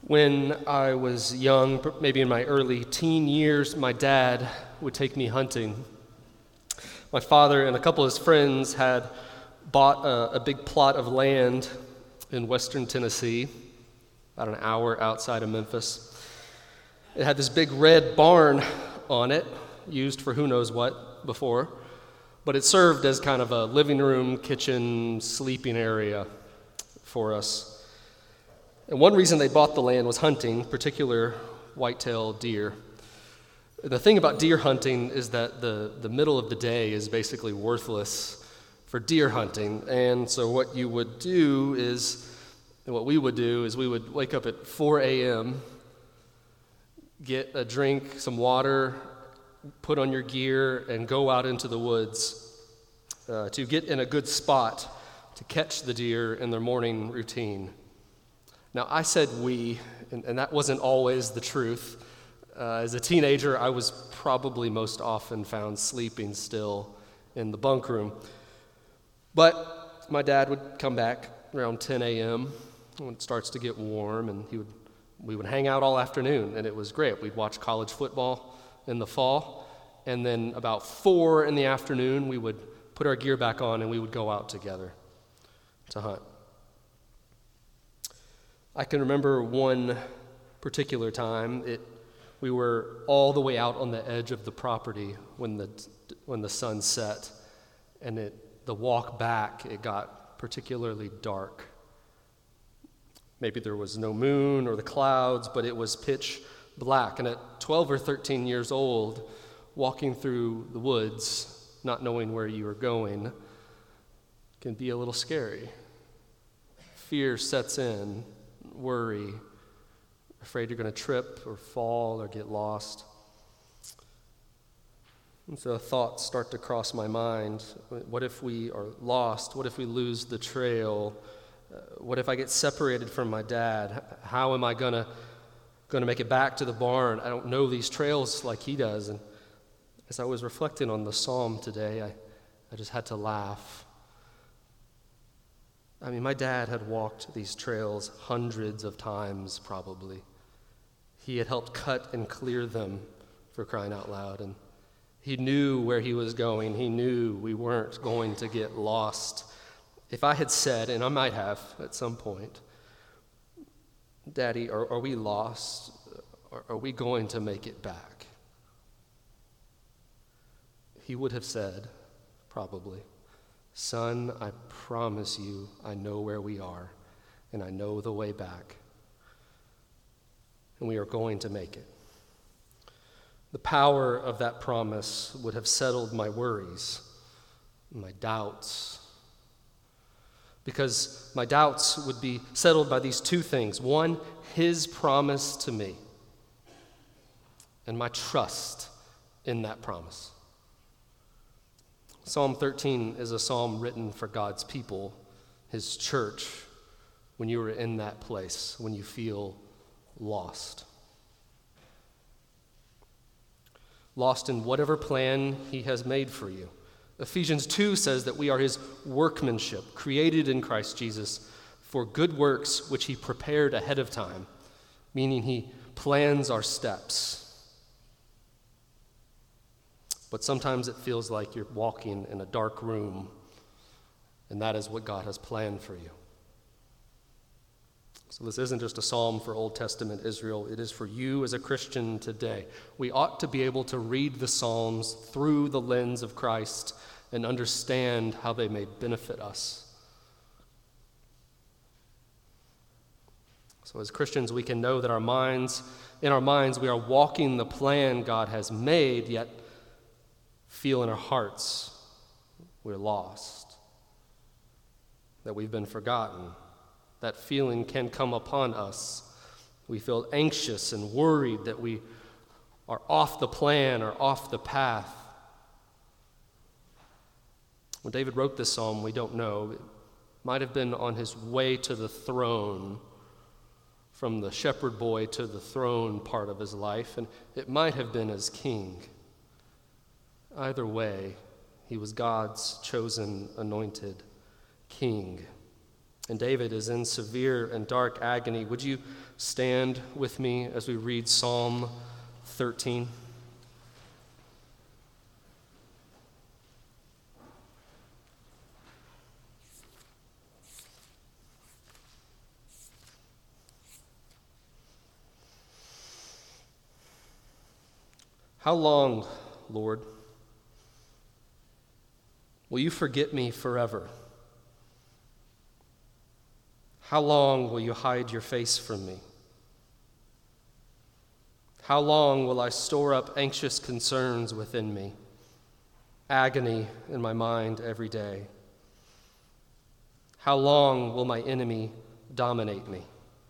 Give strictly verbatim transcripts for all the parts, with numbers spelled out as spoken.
When I was young, maybe in my early teen years, my dad would take me hunting. My father and a couple of his friends had bought a, a big plot of land in western Tennessee, about an hour outside of Memphis. It had this big red barn on it, used for who knows what before, but it served as kind of a living room, kitchen, sleeping area for us. And one reason they bought the land was hunting, particular whitetail deer. The thing about deer hunting is that the, the middle of the day is basically worthless for deer hunting. And so what you would do is, what we would do is we would wake up at four a.m., get a drink, some water, put on your gear, and go out into the woods uh, to get in a good spot to catch the deer in their morning routine. Now, I said we, and, and that wasn't always the truth. Uh, as a teenager, I was probably most often found sleeping still in the bunk room. But my dad would come back around ten a.m. when it starts to get warm, and he would we would hang out all afternoon, and it was great. We'd watch college football in the fall, and then about four in the afternoon, we would put our gear back on, and we would go out together to hunt. I can remember one particular time, it, we were all the way out on the edge of the property when the when the sun set, and it the walk back, it got particularly dark. Maybe there was no moon or the clouds, but it was pitch black. And at twelve or thirteen years old, walking through the woods, not knowing where you were going, can be a little scary. Fear sets in. Worry, afraid you're going to trip or fall or get lost. And so thoughts start to cross my mind. What if we are lost? What if we lose the trail? Uh, what if I get separated from my dad? How am I going to going to make it back to the barn? I don't know these trails like he does. And as I was reflecting on the psalm today, I, I just had to laugh. I mean, my dad had walked these trails hundreds of times, probably. He had helped cut and clear them, for crying out loud, and he knew where he was going. He knew we weren't going to get lost. If I had said, and I might have at some point, Daddy, are, are we lost? Are, are we going to make it back? He would have said, probably, Son, I promise you, I know where we are, and I know the way back, and we are going to make it. The power of that promise would have settled my worries, my doubts, because my doubts would be settled by these two things. One, his promise to me, and my trust in that promise. Psalm thirteen is a psalm written for God's people, his church, when you are in that place, when you feel lost. Lost in whatever plan he has made for you. Ephesians two says that we are his workmanship, created in Christ Jesus for good works which he prepared ahead of time, meaning he plans our steps. But sometimes it feels like you're walking in a dark room, and that is what God has planned for you. So this isn't just a psalm for Old Testament Israel. It is for you as a Christian today. We ought to be able to read the Psalms through the lens of Christ and understand how they may benefit us. So as Christians, we can know that our minds, in our minds, we are walking the plan God has made, yet feel in our hearts we're lost, that we've been forgotten. That feeling can come upon us. We feel anxious and worried that we are off the plan or off the path. When David wrote this psalm, we don't know. It might have been on his way to the throne, from the shepherd boy to the throne part of his life, and it might have been as king. Either way, he was God's chosen, anointed king. And David is in severe and dark agony. Would you stand with me as we read Psalm thirteen? How long, Lord, will you forget me forever? How long will you hide your face from me? How long will I store up anxious concerns within me, agony in my mind every day? How long will my enemy dominate me?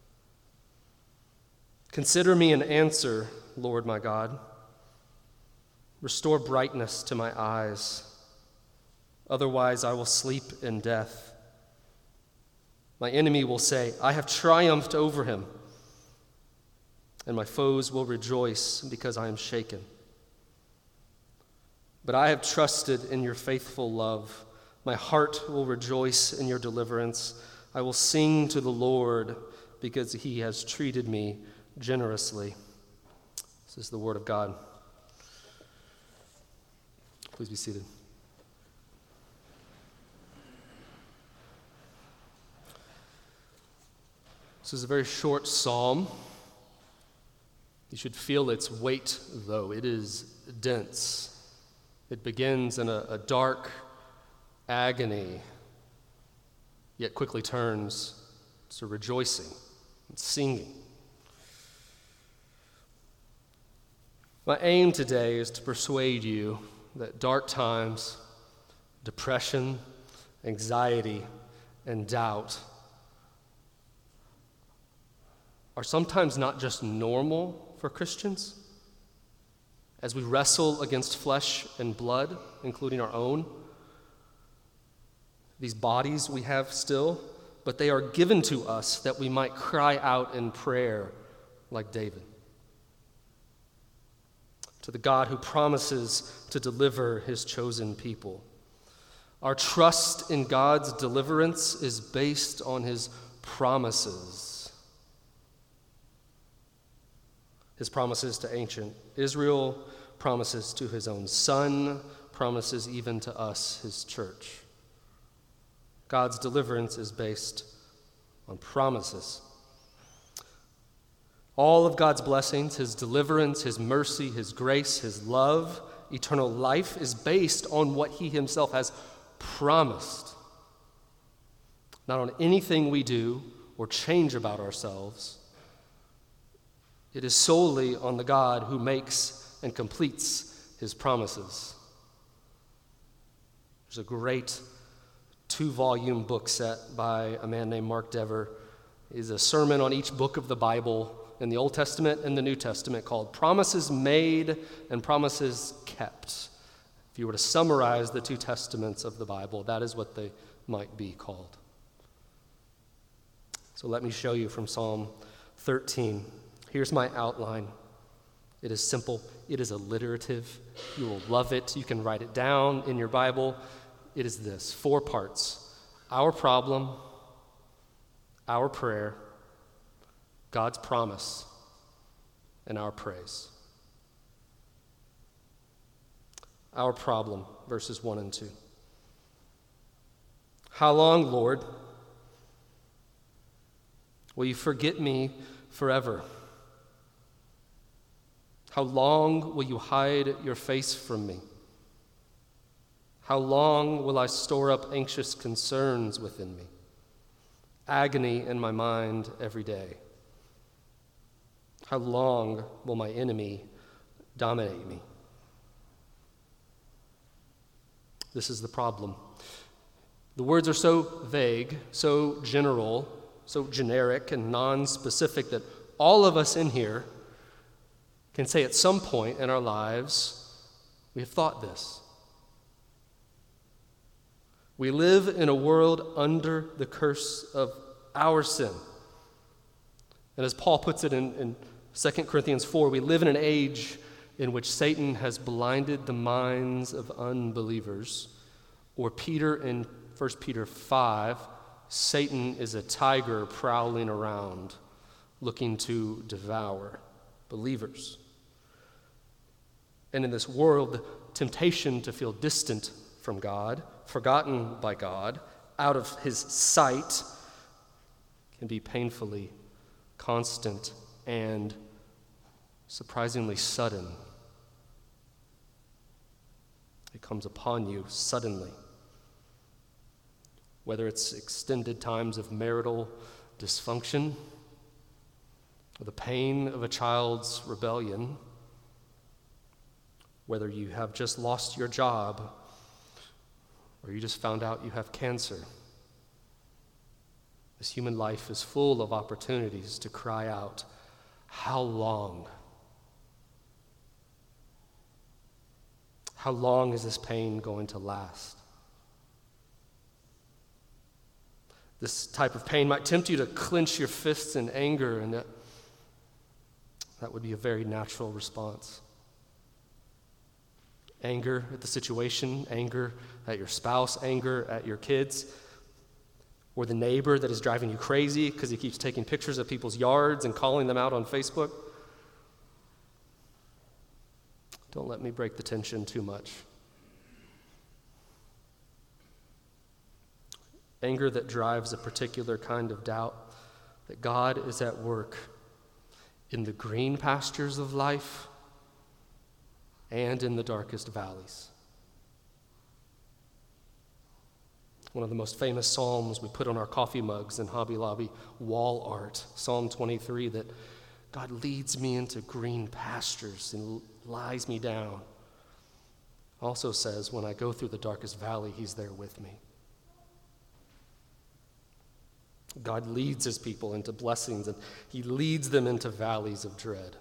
Consider me and answer, Lord my God. Restore brightness to my eyes. Otherwise, I will sleep in death. My enemy will say, I have triumphed over him, and my foes will rejoice because I am shaken. But I have trusted in your faithful love. My heart will rejoice in your deliverance. I will sing to the Lord because he has treated me generously. This is the word of God. Please be seated. This is a very short psalm. You should feel its weight, though. It is dense. It begins in a, a dark agony, yet quickly turns to rejoicing and singing. My aim today is to persuade you that dark times, depression, anxiety, and doubt are sometimes not just normal for Christians as we wrestle against flesh and blood, including our own, these bodies we have still, but they are given to us that we might cry out in prayer like David to the God who promises to deliver his chosen people. Our trust in God's deliverance is based on his promises. His promises to ancient Israel, promises to his own son, promises even to us, his church. God's deliverance is based on promises. All of God's blessings, his deliverance, his mercy, his grace, his love, eternal life is based on what he himself has promised, not on anything we do or change about ourselves. It is solely on the God who makes and completes his promises. There's a great two-volume book set by a man named Mark Dever. It's a sermon on each book of the Bible in the Old Testament and the New Testament called Promises Made and Promises Kept. If you were to summarize the two testaments of the Bible, that is what they might be called. So let me show you from Psalm thirteen. Here's my outline. It is simple. It is alliterative. You will love it. You can write it down in your Bible. It is this, four parts. Our problem, our prayer, God's promise, and our praise. Our problem, verses one and two. How long, Lord, will you forget me forever? How long will you hide your face from me? How long will I store up anxious concerns within me? Agony in my mind every day. How long will my enemy dominate me? This is the problem. The words are so vague, so general, so generic and non-specific that all of us in here can say at some point in our lives, we have thought this. We live in a world under the curse of our sin. And as Paul puts it in, in Second Corinthians four, we live in an age in which Satan has blinded the minds of unbelievers. Or Peter in First Peter five Satan is a tiger prowling around, looking to devour believers. And in this world, the temptation to feel distant from God, forgotten by God, out of his sight, can be painfully constant and surprisingly sudden. It comes upon you suddenly. Whether it's extended times of marital dysfunction, or the pain of a child's rebellion, whether you have just lost your job, or you just found out you have cancer. This human life is full of opportunities to cry out, "How long? How long is this pain going to last?" This type of pain might tempt you to clench your fists in anger, and that, that would be a very natural response. Anger at the situation, anger at your spouse, anger at your kids, or the neighbor that is driving you crazy because he keeps taking pictures of people's yards and calling them out on Facebook. Don't let me break the tension too much. Anger that drives a particular kind of doubt that God is at work in the green pastures of life and in the darkest valleys. One of the most famous psalms we put on our coffee mugs and Hobby Lobby wall art, Psalm twenty-three, that God leads me into green pastures and lies me down. Also says, when I go through the darkest valley, he's there with me. God leads his people into blessings, and he leads them into valleys of dread.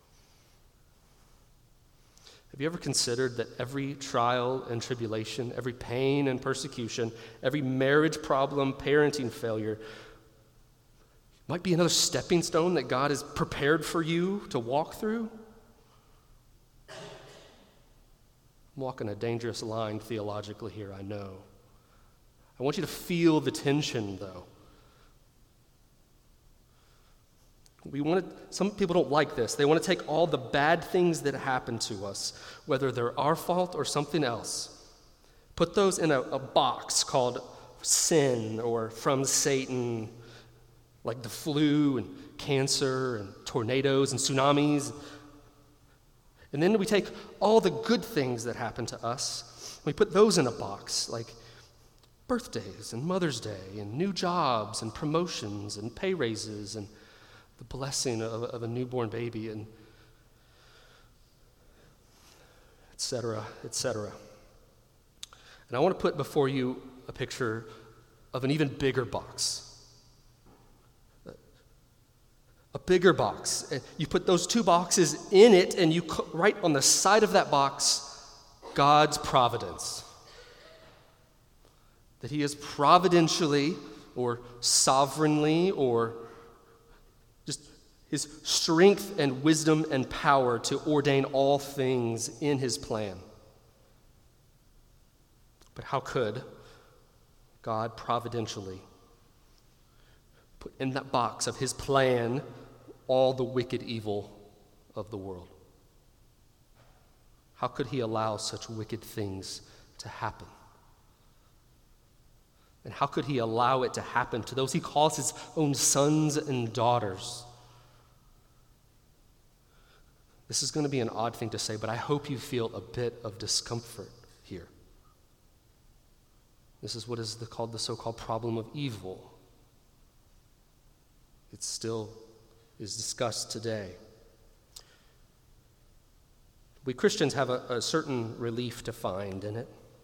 Have you ever considered that every trial and tribulation, every pain and persecution, every marriage problem, parenting failure might be another stepping stone that God has prepared for you to walk through? I'm walking a dangerous line theologically here, I know. I want you to feel the tension, though. We want to, some people don't like this. They want to take all the bad things that happen to us, whether they're our fault or something else, put those in a, a box called sin or from Satan, like the flu and cancer and tornadoes and tsunamis. And then we take all the good things that happen to us, we put those in a box, like birthdays and Mother's Day and new jobs and promotions and pay raises and the blessing of, of a newborn baby, and et cetera, et cetera. And I want to put before you a picture of an even bigger box. A bigger box. You put those two boxes in it, and you write on the side of that box, God's providence. That he is providentially or sovereignly or just his strength and wisdom and power to ordain all things in his plan. But how could God providentially put in that box of his plan all the wicked evil of the world? How could he allow such wicked things to happen? And how could he allow it to happen to those he calls his own sons and daughters? This is going to be an odd thing to say, but I hope you feel a bit of discomfort here. This is what is the, called the so-called problem of evil. It still is discussed today. We Christians have a, a certain relief to find in it.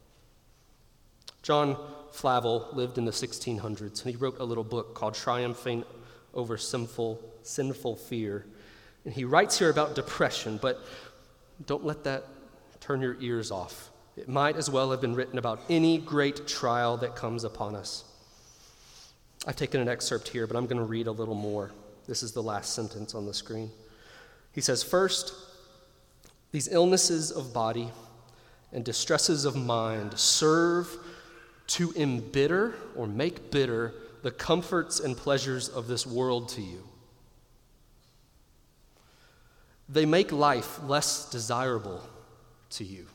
John Flavel lived in the sixteen hundreds, and he wrote a little book called Triumphing Over Sinful, Sinful Fear. And he writes here about depression, but don't let that turn your ears off. It might as well have been written about any great trial that comes upon us. I've taken an excerpt here, but I'm going to read a little more. This is the last sentence on the screen. He says, "First, these illnesses of body and distresses of mind serve to embitter or make bitter the comforts and pleasures of this world to you. They make life less desirable to you.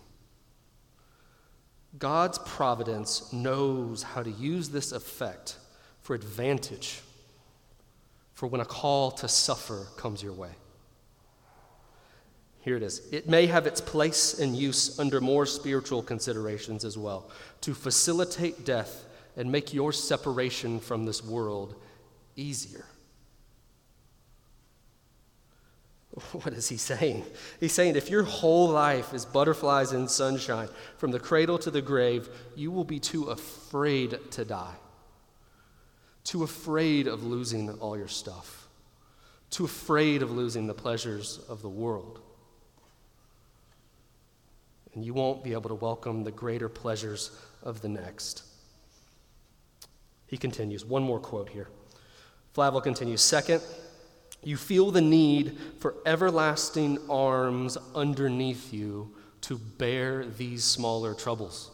God's providence knows how to use this effect for advantage, for when a call to suffer comes your way. Here it is. It may have its place and use under more spiritual considerations as well, to facilitate death and make your separation from this world easier. What is he saying? He's saying if your whole life is butterflies and sunshine, from the cradle to the grave, you will be too afraid to die, too afraid of losing all your stuff, too afraid of losing the pleasures of the world. And you won't be able to welcome the greater pleasures of the next. He continues, one more quote here. Flavel continues, second, you feel the need for everlasting arms underneath you to bear these smaller troubles,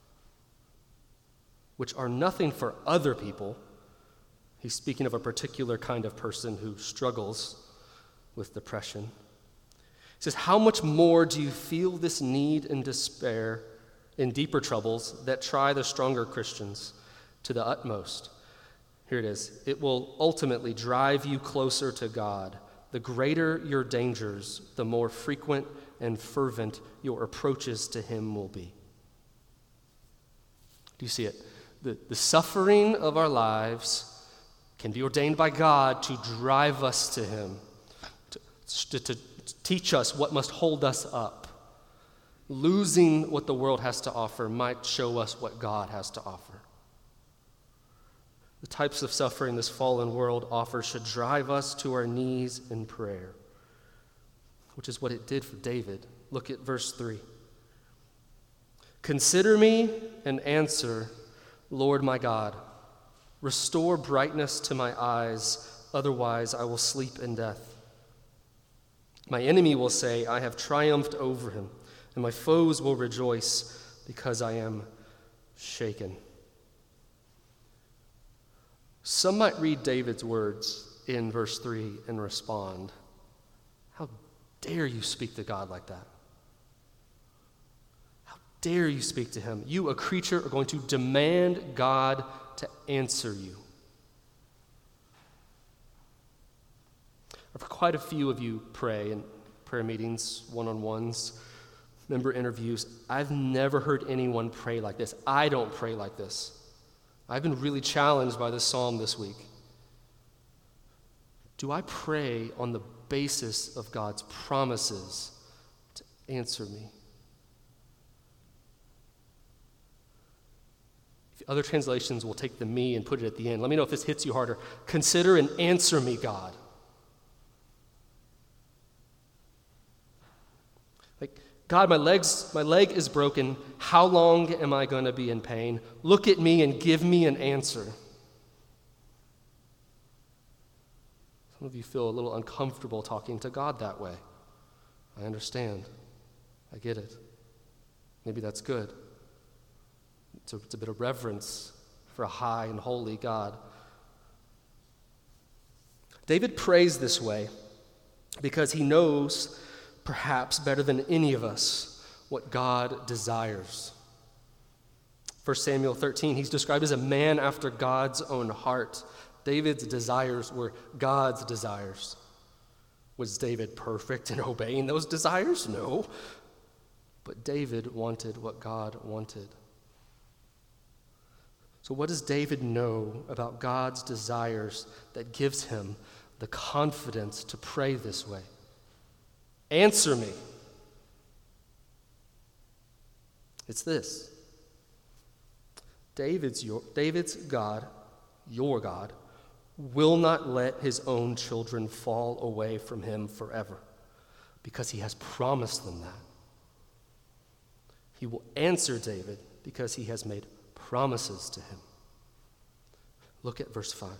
which are nothing for other people. He's speaking of a particular kind of person who struggles with depression. He says, how much more do you feel this need and despair in deeper troubles that try the stronger Christians to the utmost? Here it is. It will ultimately drive you closer to God. The greater your dangers, the more frequent and fervent your approaches to him will be. Do you see it? The, the suffering of our lives can be ordained by God to drive us to him, to, to, to teach us what must hold us up. Losing what the world has to offer might show us what God has to offer. The types of suffering this fallen world offers should drive us to our knees in prayer, which is what it did for David. Look at verse three. Consider me and answer, Lord my God. Restore brightness to my eyes, otherwise I will sleep in death. My enemy will say, I have triumphed over him, and my foes will rejoice because I am shaken. Some might read David's words in verse three and respond, how dare you speak to God like that? How dare you speak to him? You, a creature, are going to demand God to answer you. I've heard quite a few of you pray in prayer meetings, one-on-ones, member interviews. I've never heard anyone pray like this. I don't pray like this. I've been really challenged by this psalm this week. Do I pray on the basis of God's promises to answer me? If other translations will take the me and put it at the end. Let me know if this hits you harder. Consider and answer me, God. Like, God, my legs, my leg is broken. How long am I going to be in pain? Look at me and give me an answer. Some of you feel a little uncomfortable talking to God that way. I understand. I get it. Maybe that's good. It's a, it's a bit of reverence for a high and holy God. David prays this way because he knows, perhaps better than any of us, what God desires. First Samuel thirteen, he's described as a man after God's own heart. David's desires were God's desires. Was David perfect in obeying those desires? No. But David wanted what God wanted. So what does David know about God's desires that gives him the confidence to pray this way? Answer me. It's this. David's your, David's God, your God, will not let his own children fall away from him forever because he has promised them that. He will answer David because he has made promises to him. Look at verse five.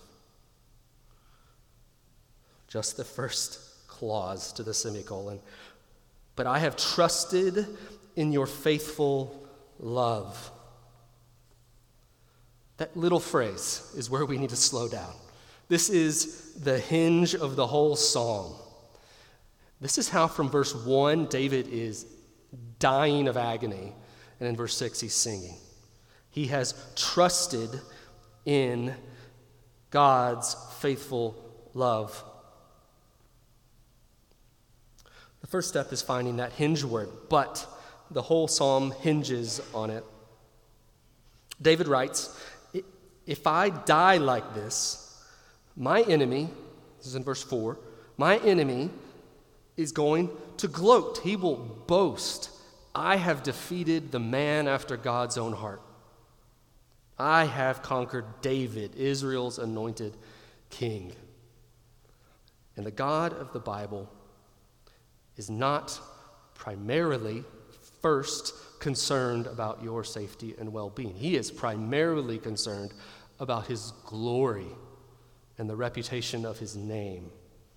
Just the first clause to the semicolon. But I have trusted in your faithful love. That little phrase is where we need to slow down. This is the hinge of the whole psalm. This is how from verse one, David is dying of agony, and in verse six, he's singing. He has trusted in God's faithful love. The first step is finding that hinge word, but the whole psalm hinges on it. David writes, if I die like this, my enemy, this is in verse four, my enemy is going to gloat. He will boast. I have defeated the man after God's own heart. I have conquered David, Israel's anointed king. And the God of the Bible is not primarily first concerned about your safety and well-being. He is primarily concerned about his glory and the reputation of his name.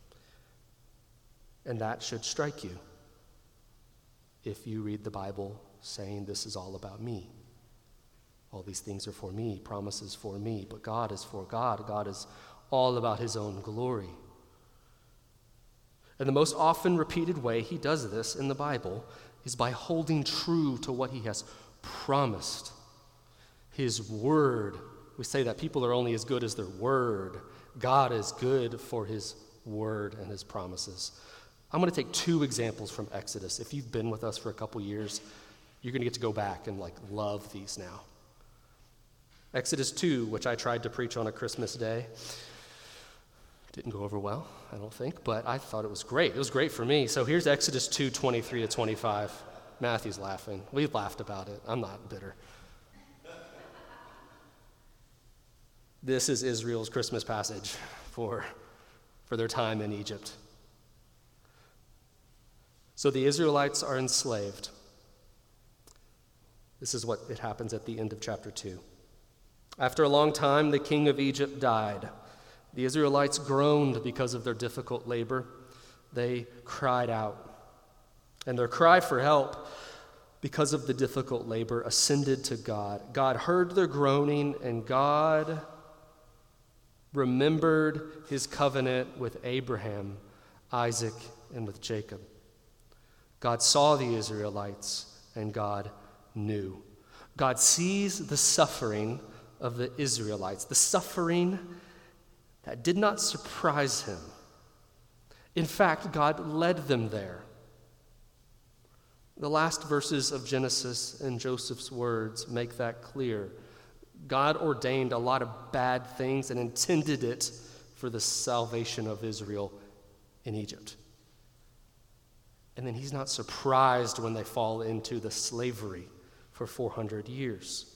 And that should strike you if you read the Bible saying this is all about me. All these things are for me, promises for me, but God is for God. God is all about his own glory. And the most often repeated way he does this in the Bible is by holding true to what he has promised. His word. We say that people are only as good as their word. God is good for his word and his promises. I'm going to take two examples from Exodus. If you've been with us for a couple years, you're going to get to go back and like love these now. Exodus two, which I tried to preach on a Christmas day. Didn't go over well, I don't think, but I thought it was great. It was great for me. So here's Exodus two, twenty-three to twenty-five. Matthew's laughing. We've laughed about it. I'm not bitter. This is Israel's Christmas passage for, for their time in Egypt. So the Israelites are enslaved. This is what it happens at the end of chapter two. After a long time, the king of Egypt died. The Israelites groaned because of their difficult labor. They cried out. And their cry for help because of the difficult labor ascended to God. God heard their groaning, and God remembered his covenant with Abraham, Isaac, and with Jacob. God saw the Israelites, and God knew. God sees the suffering of the Israelites, the suffering that did not surprise him. In fact, God led them there. The last verses of Genesis and Joseph's words make that clear. God ordained a lot of bad things and intended it for the salvation of Israel in Egypt. And then he's not surprised when they fall into the slavery for four hundred years.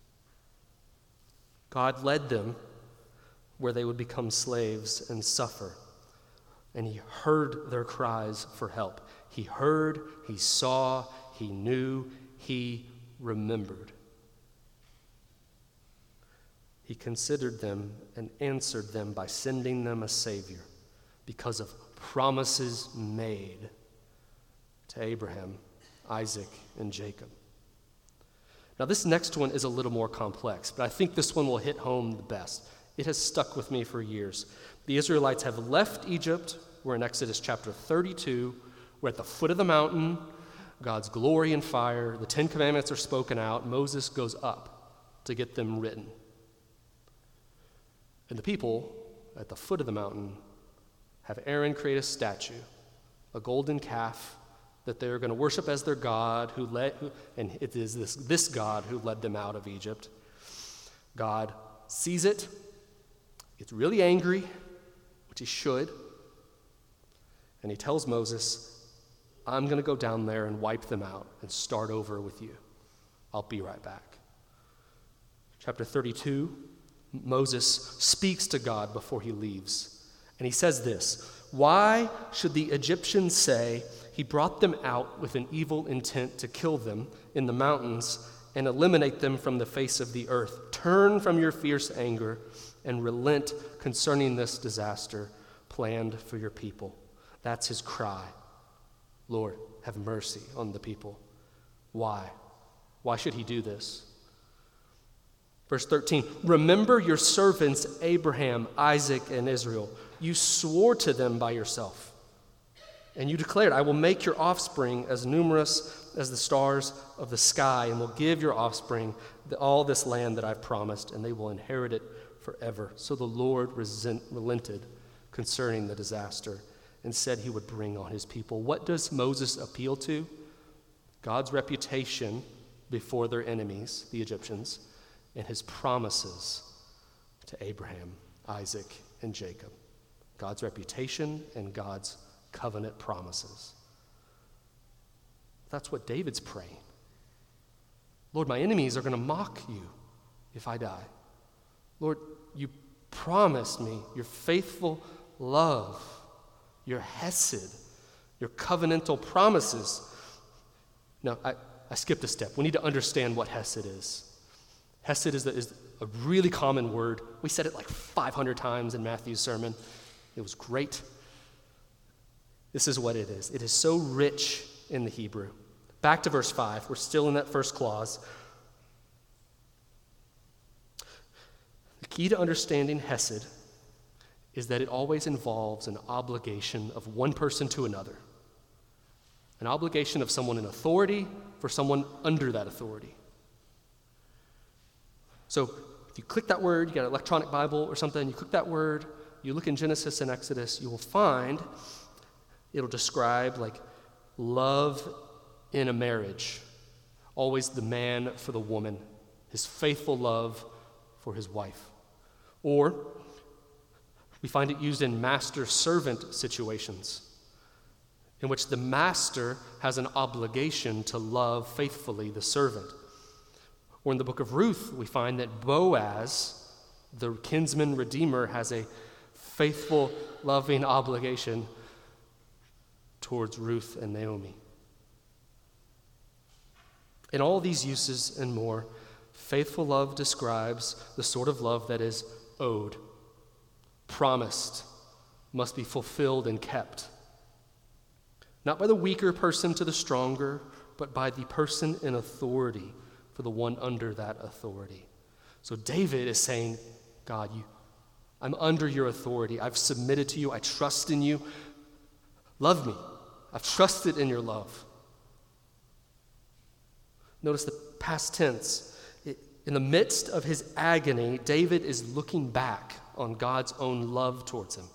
God led them where they would become slaves and suffer. And he heard their cries for help. He heard, he saw, he knew, he remembered. He considered them and answered them by sending them a Savior because of promises made to Abraham, Isaac, and Jacob. Now, this next one is a little more complex, but I think this one will hit home the best. It has stuck with me for years. The Israelites have left Egypt. We're in Exodus chapter thirty-two. We're at the foot of the mountain. God's glory and fire. The Ten Commandments are spoken out. Moses goes up to get them written. And the people at the foot of the mountain have Aaron create a statue, a golden calf that they're going to worship as their God, who led, who, and it is this, this God who led them out of Egypt. God sees it, gets really angry, which he should, and he tells Moses, I'm going to go down there and wipe them out and start over with you. I'll be right back. Chapter thirty-two, Moses speaks to God before he leaves, and he says this, why should the Egyptians say, he brought them out with an evil intent to kill them in the mountains and eliminate them from the face of the earth? Turn from your fierce anger and relent concerning this disaster planned for your people. That's his cry. Lord, have mercy on the people. Why? Why should he do this? Verse thirteen, remember your servants Abraham, Isaac, and Israel. You swore to them by yourself, and you declared, I will make your offspring as numerous as the stars of the sky, and will give your offspring the, all this land that I've promised, and they will inherit it forever. So the Lord resent, relented concerning the disaster and said he would bring on his people. What does Moses appeal to? God's reputation before their enemies, the Egyptians, and his promises to Abraham, Isaac, and Jacob. God's reputation and God's covenant promises. That's what David's praying. Lord, my enemies are going to mock you if I die. Lord, you promised me your faithful love, your hesed, your covenantal promises. No, I, I skipped a step. We need to understand what hesed is. Hesed is, the, is a really common word. We said it like five hundred times in Matthew's sermon. It was great. This is what it is. It is so rich in the Hebrew. Back to verse five. We're still in that first clause. The key to understanding hesed is that it always involves an obligation of one person to another. An obligation of someone in authority for someone under that authority. So if you click that word, you got an electronic Bible or something, you click that word, you look in Genesis and Exodus, you will find it'll describe like love in a marriage. Always the man for the woman, his faithful love for his wife. Or we find it used in master-servant situations, in which the master has an obligation to love faithfully the servant. Or in the book of Ruth, we find that Boaz, the kinsman redeemer, has a faithful, loving obligation towards Ruth and Naomi. In all these uses and more, faithful love describes the sort of love that is owed, promised, must be fulfilled and kept. Not by the weaker person to the stronger, but by the person in authority for the one under that authority. So David is saying, God, you, I'm under your authority. I've submitted to you. I trust in you. Love me. I've trusted in your love. Notice the past tense. It, in the midst of his agony, David is looking back on God's own love towards him.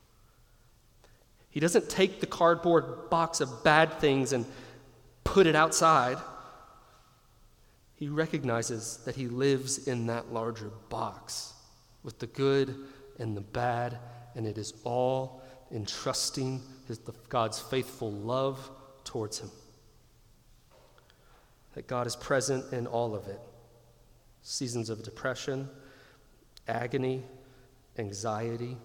He doesn't take the cardboard box of bad things and put it outside. He recognizes that he lives in that larger box with the good and the bad, and it is all in trusting his, the, God's faithful love towards him. That God is present in all of it. Seasons of depression, agony, anxiety,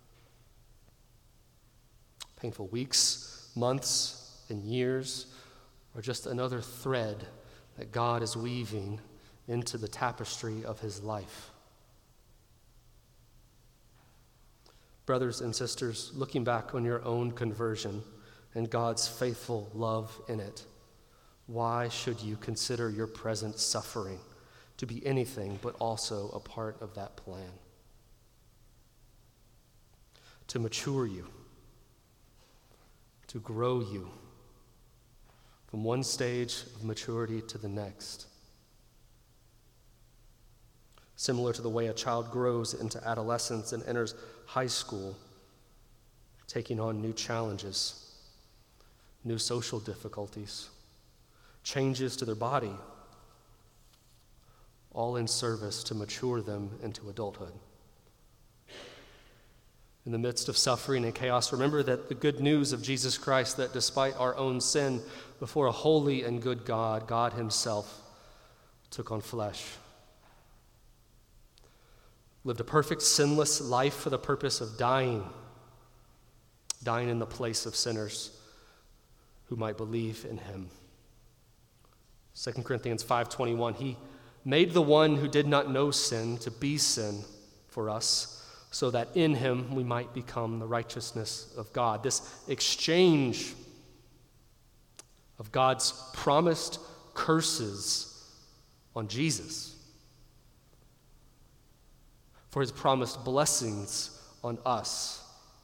painful weeks, months, and years are just another thread that God is weaving into the tapestry of his life. Brothers and sisters, looking back on your own conversion and God's faithful love in it, why should you consider your present suffering to be anything but also a part of that plan? To mature you, to grow you from one stage of maturity to the next. Similar to the way a child grows into adolescence and enters high school, taking on new challenges, new social difficulties, changes to their body, all in service to mature them into adulthood. In the midst of suffering and chaos, remember that the good news of Jesus Christ, that despite our own sin before a holy and good God, God himself took on flesh, lived a perfect, sinless life for the purpose of dying, dying in the place of sinners who might believe in him. Second Corinthians five twenty-one, he made the one who did not know sin to be sin for us, so that in him we might become the righteousness of God. This exchange of God's promised curses on Jesus for his promised blessings on us.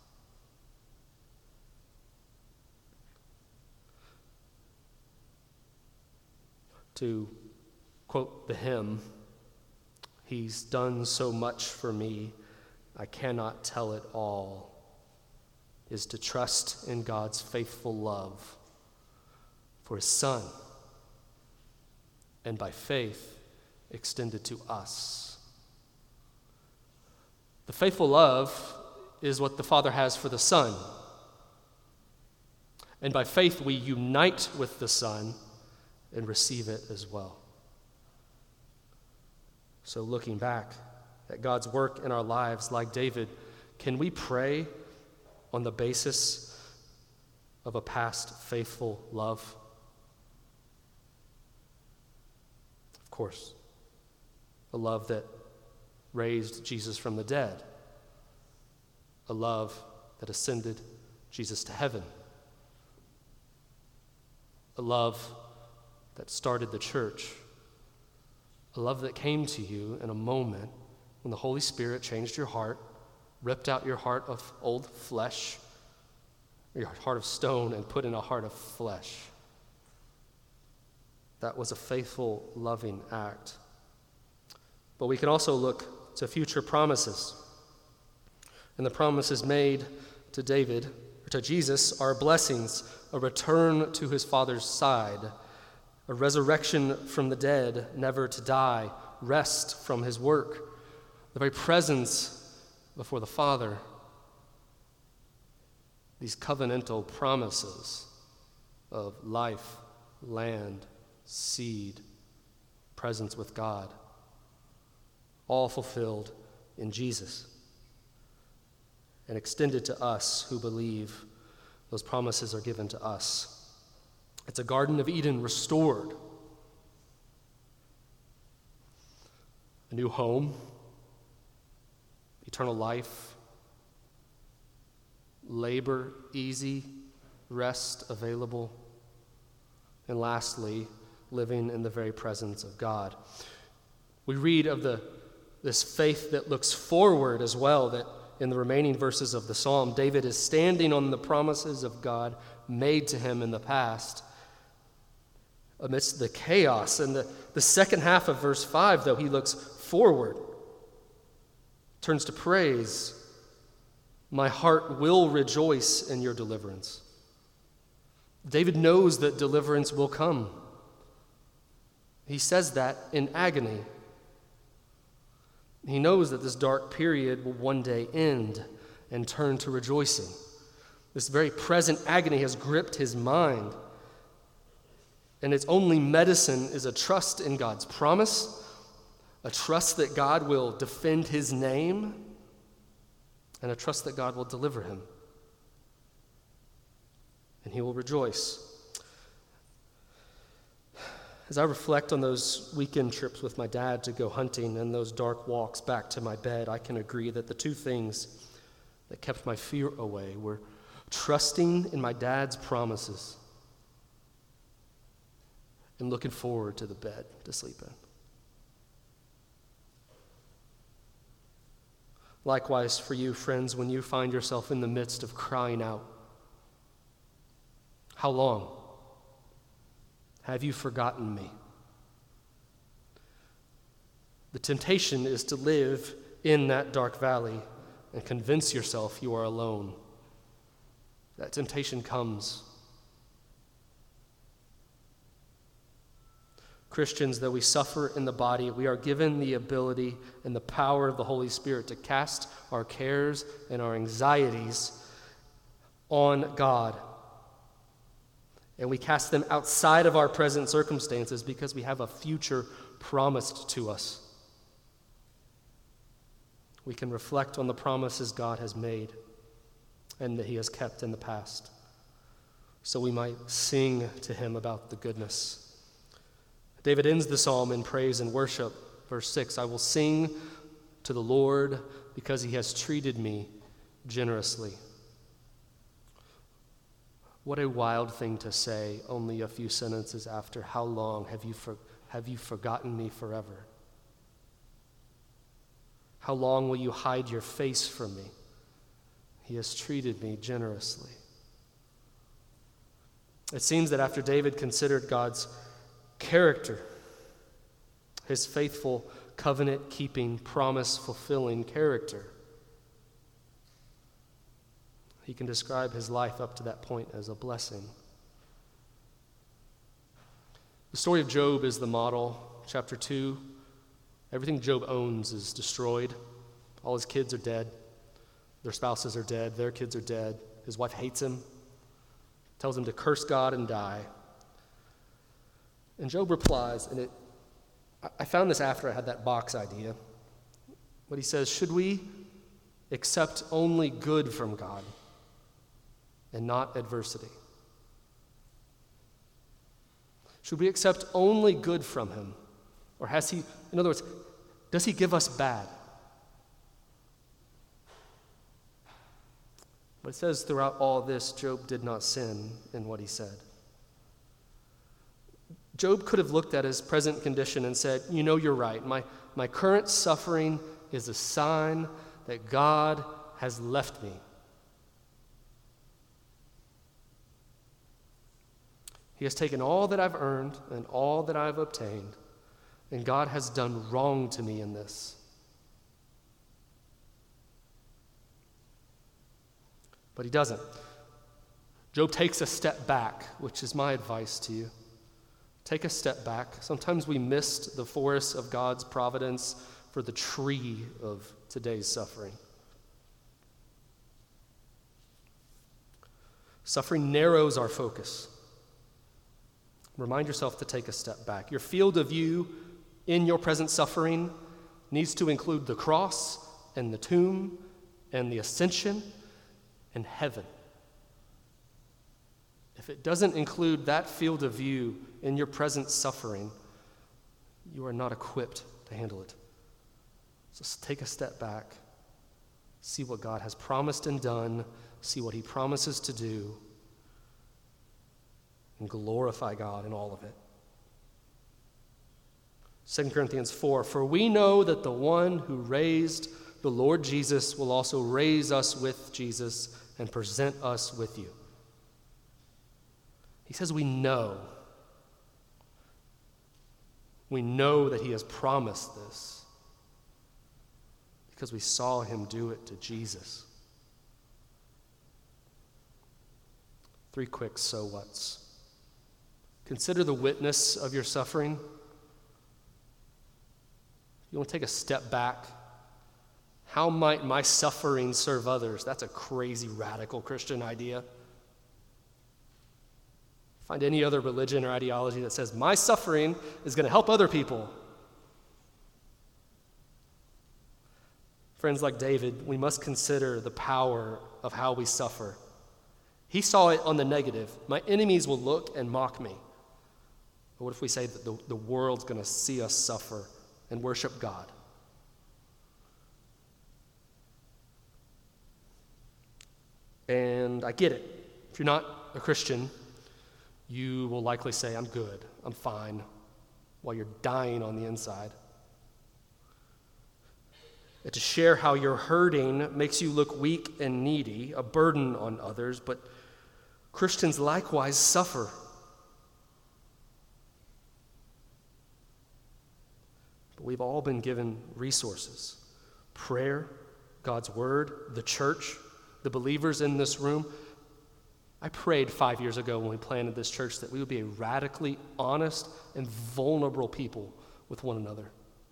To quote the hymn, "He's done so much for me, I cannot tell it all," is to trust in God's faithful love for his Son, and by faith extended to us. The faithful love is what the Father has for the Son, and by faith we unite with the Son and receive it as well. So looking back at God's work in our lives, like David, can we pray on the basis of a past faithful love? Of course, a love that raised Jesus from the dead, a love that ascended Jesus to heaven, a love that started the church, a love that came to you in a moment when the Holy Spirit changed your heart, ripped out your heart of old flesh, your heart of stone, and put in a heart of flesh. That was a faithful, loving act. But we can also look to future promises. And the promises made to David, or to Jesus, are blessings, a return to his Father's side, a resurrection from the dead, never to die, rest from his work, the very presence before the Father. These covenantal promises of life, land, seed, presence with God, all fulfilled in Jesus and extended to us who believe. Those promises are given to us. It's a Garden of Eden restored. A new home, eternal life, labor easy, rest available, and lastly, living in the very presence of God. We read of the this faith that looks forward as well, that in the remaining verses of the psalm, David is standing on the promises of God made to him in the past amidst the chaos. And the, the second half of verse five, though, he looks forward, turns to praise. My heart will rejoice in your deliverance. David knows that deliverance will come. He says that in agony. He knows that this dark period will one day end and turn to rejoicing. This very present agony has gripped his mind. And its only medicine is a trust in God's promise, a trust that God will defend his name, and a trust that God will deliver him. And he will rejoice. As I reflect on those weekend trips with my dad to go hunting and those dark walks back to my bed, I can agree that the two things that kept my fear away were trusting in my dad's promises and looking forward to the bed to sleep in. Likewise for you, friends, when you find yourself in the midst of crying out, how long? Have you forgotten me? The temptation is to live in that dark valley and convince yourself you are alone. That temptation comes. Christians, though we suffer in the body, we are given the ability and the power of the Holy Spirit to cast our cares and our anxieties on God. And we cast them outside of our present circumstances because we have a future promised to us. We can reflect on the promises God has made and that he has kept in the past, so we might sing to him about the goodness. David ends the psalm in praise and worship. Verse six, I will sing to the Lord because he has treated me generously. What a wild thing to say only a few sentences after, how long have you, for, have you forgotten me forever? How How long will you hide your face from me? He has treated me generously. It seems that after David considered God's character, his faithful, covenant-keeping, promise-fulfilling character, he can describe his life up to that point as a blessing. The story of Job is the model. Chapter two, everything Job owns is destroyed. All his kids are dead. Their spouses are dead. Their kids are dead. His wife hates him, tells him to curse God and die. And Job replies, and it, I found this after I had that box idea. What he says, should we accept only good from God and not adversity? Should we accept only good from him? Or has he, in other words, does he give us bad? But it says throughout all this, Job did not sin in what he said. Job could have looked at his present condition and said, you know, you're right. My, my current suffering is a sign that God has left me. He has taken all that I've earned and all that I've obtained, and God has done wrong to me in this. But he doesn't. Job takes a step back, which is my advice to you. Take a step back. Sometimes we missed the forest of God's providence for the tree of today's suffering. Suffering narrows our focus. Remind yourself to take a step back. Your field of view in your present suffering needs to include the cross and the tomb and the ascension and heaven. If it doesn't include that field of view in your present suffering, you are not equipped to handle it. So take a step back, see what God has promised and done, see what he promises to do, and glorify God in all of it. Second Corinthians four, for we know that the one who raised the Lord Jesus will also raise us with Jesus and present us with you. He says we know. We know that he has promised this because we saw him do it to Jesus. Three quick so whats. Consider the witness of your suffering. You want to take a step back. How might my suffering serve others? That's a crazy, radical Christian idea. Find any other religion or ideology that says, my suffering is going to help other people. Friends like David, we must consider the power of how we suffer. He saw it on the negative. My enemies will look and mock me. But what if we say that the, the world's going to see us suffer and worship God? And I get it. If you're not a Christian, you will likely say, I'm good, I'm fine, while you're dying on the inside. And to share how you're hurting makes you look weak and needy, a burden on others, but Christians likewise suffer. But we've all been given resources: prayer, God's word, the church, the believers in this room. I prayed five years ago when we planted this church that we would be a radically honest and vulnerable people with one another.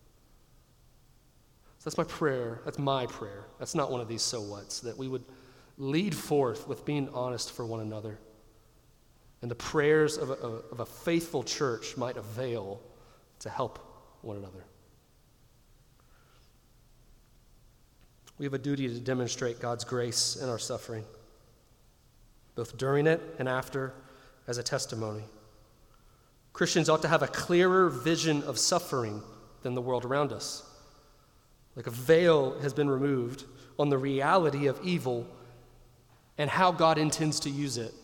So that's my prayer. That's my prayer. That's not one of these so whats, that we would lead forth with being honest for one another. And the prayers of a, of a faithful church might avail to help one another. We have a duty to demonstrate God's grace in our suffering, both during it and after, as a testimony. Christians ought to have a clearer vision of suffering than the world around us. Like a veil has been removed on the reality of evil and how God intends to use it.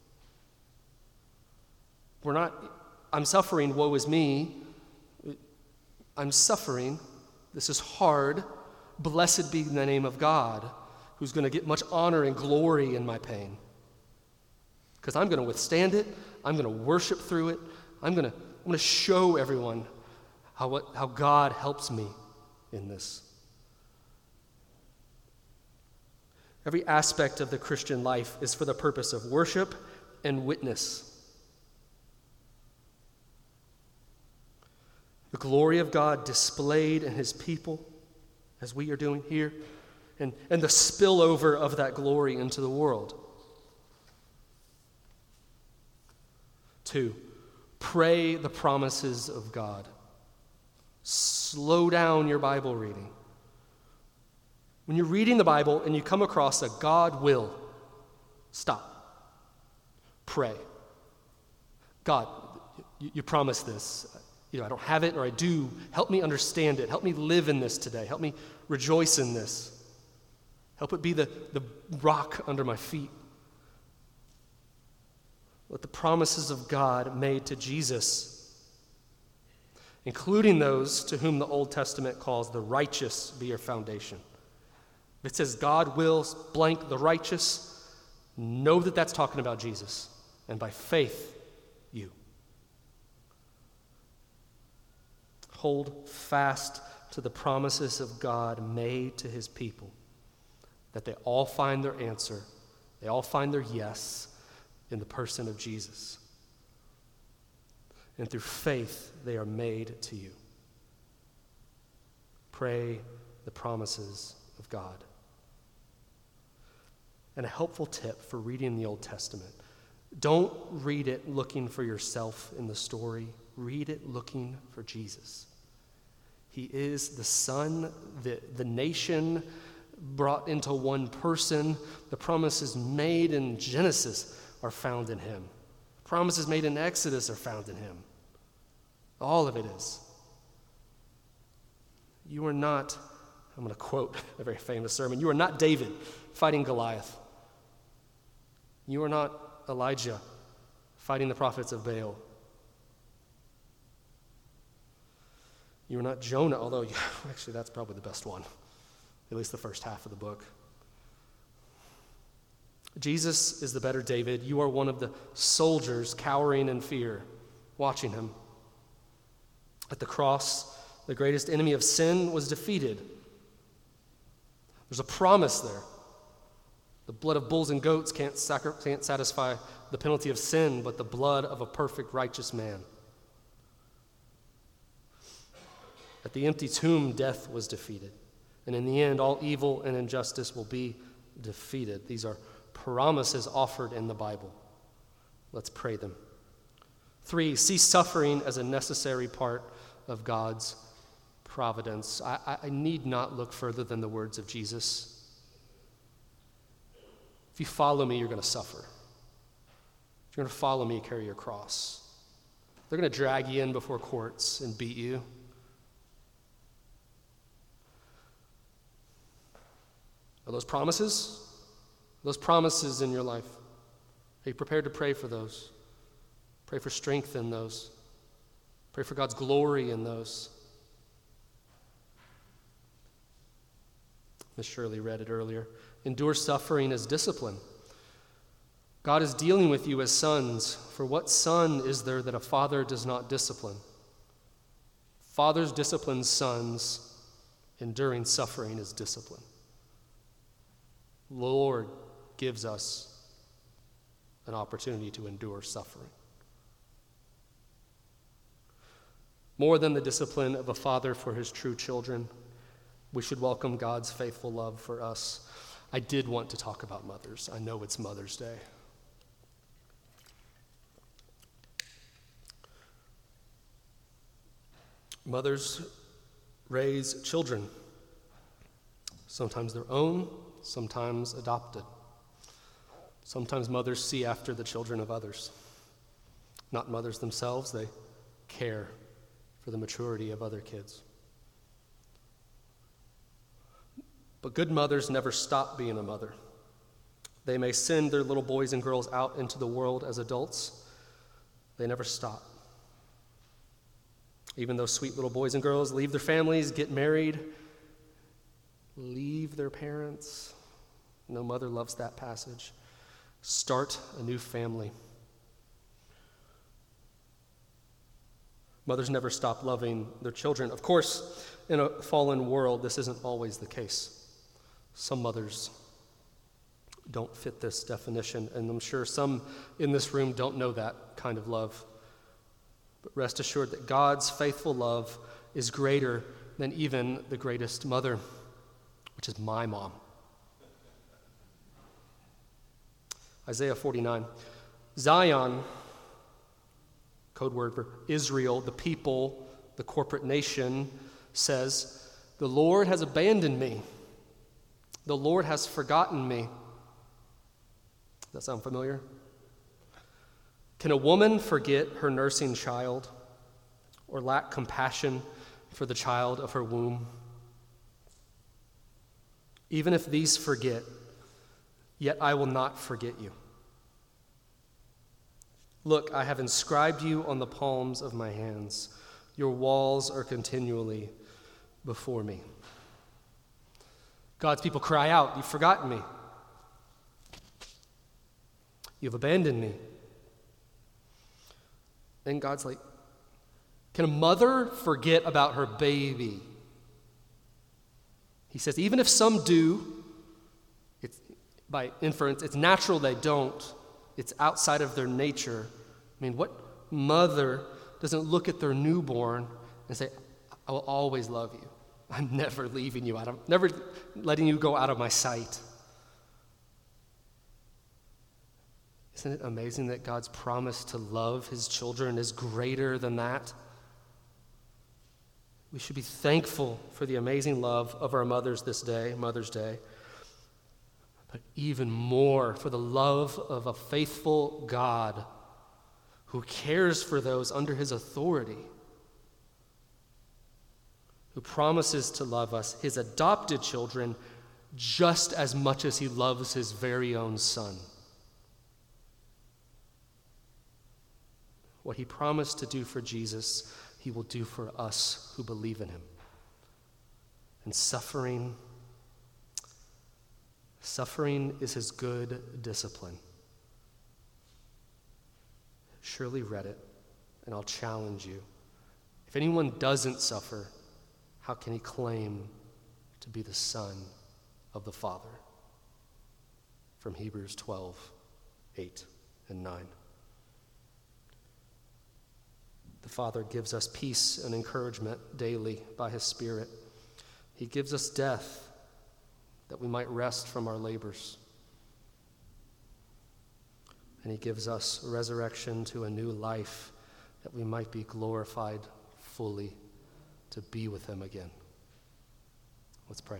We're not, I'm suffering, woe is me. I'm suffering. This is hard. Blessed be the name of God, who's going to get much honor and glory in my pain. Because I'm going to withstand it. I'm going to worship through it. I'm going to, I'm going to show everyone how, what, how God helps me in this. Every aspect of the Christian life is for the purpose of worship and witness. The glory of God displayed in his people, as we are doing here, and, and the spillover of that glory into the world. Two, pray the promises of God. Slow down your Bible reading. When you're reading the Bible and you come across a God will, stop. Pray. God, you, you promised this. You know, I don't have it, or I do. Help me understand it. Help me live in this today. Help me rejoice in this. Help it be the, the rock under my feet. Let the promises of God made to Jesus, including those to whom the Old Testament calls the righteous, be your foundation. If it says God wills blank the righteous, know that that's talking about Jesus, and by faith, you. Hold fast to the promises of God made to his people, that they all find their answer, they all find their yes in the person of Jesus. And through faith, they are made to you. Pray the promises of God. And a helpful tip for reading the Old Testament: don't read it looking for yourself in the story. Read it looking for Jesus. He is the Son, the, the nation brought into one person. The promises made in Genesis are found in him. The promises made in Exodus are found in him. All of it is. You are not, I'm going to quote a very famous sermon, you are not David fighting Goliath. You are not Elijah fighting the prophets of Baal. You are not Jonah, although yeah, actually that's probably the best one, at least the first half of the book. Jesus is the better David. You are one of the soldiers cowering in fear, watching him. At the cross, the greatest enemy of sin was defeated. There's a promise there. The blood of bulls and goats can't, sacri- can't satisfy the penalty of sin, but the blood of a perfect, righteous man. At the empty tomb, death was defeated. And in the end, all evil and injustice will be defeated. These are promises offered in the Bible. Let's pray them. Three, see suffering as a necessary part of God's providence. I, I need not look further than the words of Jesus. If you follow me, you're going to suffer. If you're going to follow me, carry your cross. They're going to drag you in before courts and beat you. Are those promises? Are those promises in your life? Are you prepared to pray for those? Pray for strength in those. Pray for God's glory in those. Miss Shirley read it earlier. Endure suffering as discipline. God is dealing with you as sons. For what son is there that a father does not discipline? Fathers discipline sons. Enduring suffering is discipline. The Lord gives us an opportunity to endure suffering. More than the discipline of a father for his true children, we should welcome God's faithful love for us. I did want to talk about mothers. I know it's Mother's Day. Mothers raise children, sometimes their own, sometimes adopted. Sometimes mothers see after the children of others. Not mothers themselves, they care for the maturity of other kids. But good mothers never stop being a mother. They may send their little boys and girls out into the world as adults. They never stop. Even though sweet little boys and girls leave their families, get married, leave their parents. No mother loves that passage. Start a new family. Mothers never stop loving their children. Of course, in a fallen world, this isn't always the case. Some mothers don't fit this definition, and I'm sure some in this room don't know that kind of love. But rest assured that God's faithful love is greater than even the greatest mother, which is my mom. Isaiah forty-nine. Zion, code word for Israel, the people, the corporate nation, says, "The Lord has abandoned me. The Lord has forgotten me." Does that sound familiar? Can a woman forget her nursing child or lack compassion for the child of her womb? Even if these forget, yet I will not forget you. Look, I have inscribed you on the palms of my hands. Your walls are continually before me. God's people cry out, "You've forgotten me. You've abandoned me." And God's like, can a mother forget about her baby? He says, even if some do, it's, by inference, it's natural they don't. It's outside of their nature. I mean, what mother doesn't look at their newborn and say, "I will always love you. I'm never leaving you out of, never letting you go out of my sight"? Isn't it amazing that God's promise to love his children is greater than that? We should be thankful for the amazing love of our mothers this day, Mother's Day, but even more for the love of a faithful God who cares for those under his authority, who promises to love us, his adopted children, just as much as he loves his very own son. What he promised to do for Jesus, he will do for us who believe in him. And suffering, suffering is his good discipline. Surely read it, and I'll challenge you. If anyone doesn't suffer, how can he claim to be the son of the Father? From Hebrews twelve, eight and nine. The Father gives us peace and encouragement daily by his Spirit. He gives us death that we might rest from our labors. And he gives us resurrection to a new life that we might be glorified fully to be with him again. Let's pray.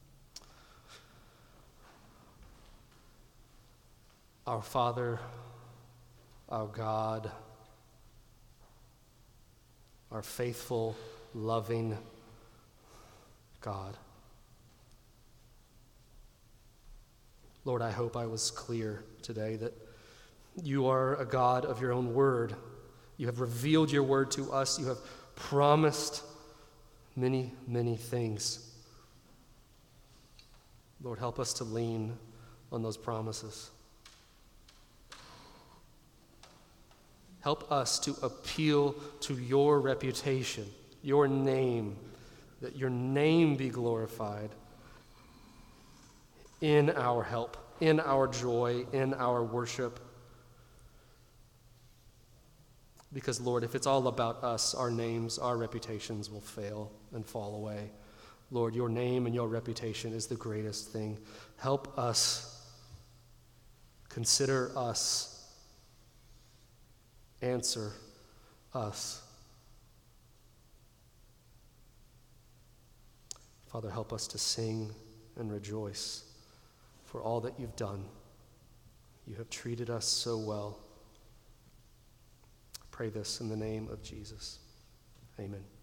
Our Father, our God, our faithful, loving God. Lord, I hope I was clear today that you are a God of your own word. You have revealed your word to us. You have promised many, many things. Lord, help us to lean on those promises. Help us to appeal to your reputation, your name, that your name be glorified in our help, in our joy, in our worship. Because, Lord, if it's all about us, our names, our reputations will fail and fall away. Lord, your name and your reputation is the greatest thing. Help us, consider us, answer us. Father, help us to sing and rejoice for all that you've done. You have treated us so well. I pray this in the name of Jesus. Amen.